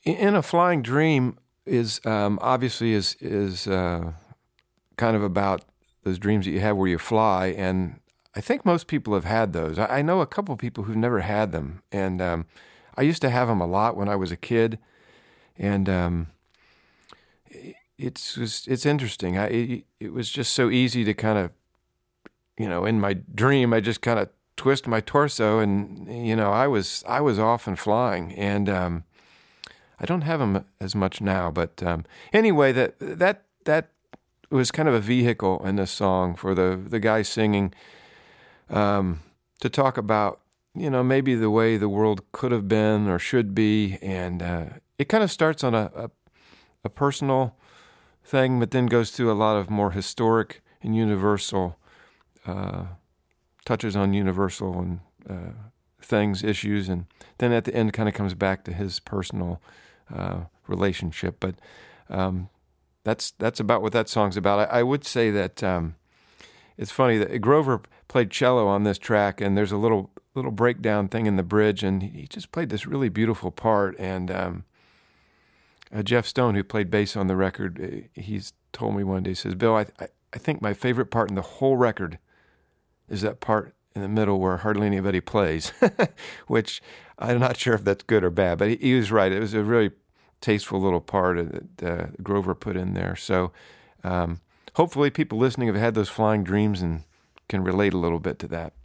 In a Flying Dream is obviously is kind of about those dreams that you have where you fly, and I think most people have had those. I know a couple of people who've never had them, and I used to have them a lot when I was a kid, and it's interesting. It was just so easy to kind of, in my dream, I just kind of twist my torso, and I was off and flying, and I don't have them as much now. But anyway, that was kind of a vehicle in this song for the guy singing, to talk about maybe the way the world could have been or should be, and it kind of starts on a personal thing, but then goes through a lot of more historic and universal touches on universal and things, issues, and then at the end kind of comes back to his personal relationship. But that's about what that song's about. I would say that it's funny that Grover played cello on this track, and there's a little breakdown thing in the bridge, and he just played this really beautiful part. And Jeff Stone, who played bass on the record, he's told me one day, he says, "Bill, I think my favorite part in the whole record is that part in the middle where hardly anybody plays," which I'm not sure if that's good or bad, but he was right. It was a really tasteful little part that Grover put in there. So hopefully people listening have had those flying dreams and can relate a little bit to that.